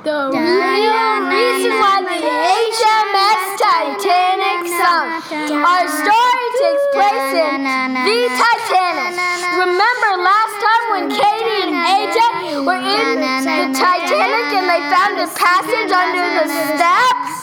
The real reason why the HMS Titanic sunk. Our story takes place in the Titanic. Remember last time when Katie and AJ were in the Titanic and they found a passage under the steps?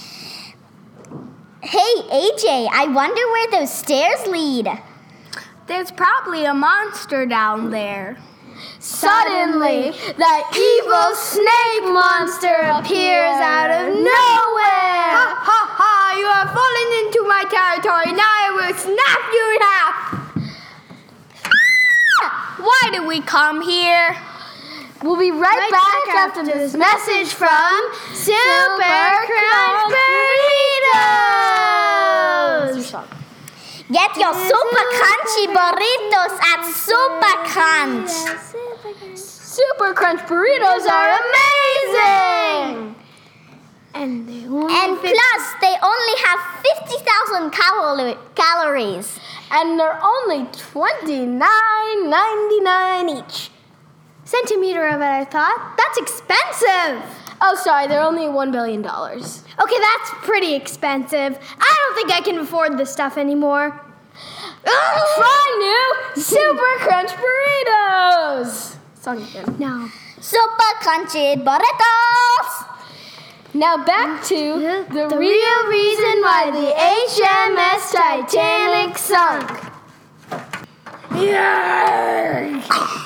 Hey, AJ, I wonder where those stairs lead. There's probably a monster down there. Suddenly, the evil snake monster appears out of nowhere. Ha ha ha! You have fallen into my territory. Now I will snap you in half. Why did we come here? We'll be right back after this message from Super Crunch Burritos. Get your super crunchy burritos at Super Crunch. Super Crunch burritos are amazing! And plus, they only have 50,000 calories. And they're only $29.99 each. Centimeter of it, I thought. That's expensive. Oh, sorry, they're only $1 billion. Okay, that's pretty expensive. I don't think I can afford this stuff anymore. Try new Super Crunch burritos! Song again. No. Super crunchy burritos. Now back to the real reason why the HMS Titanic sunk. Yeah.